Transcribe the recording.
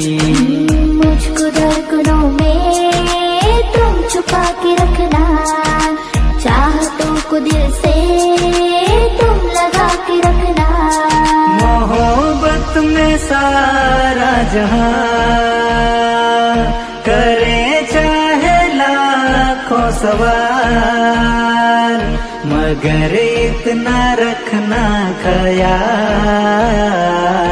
मुझको धड़कनों में तुम छुपा के रखना, चाहतों को दिल से तुम लगा के रखना। मोहब्बत में सारा जहां करे चाहे लाखों सवाल, मगर इतना रखना ख्याल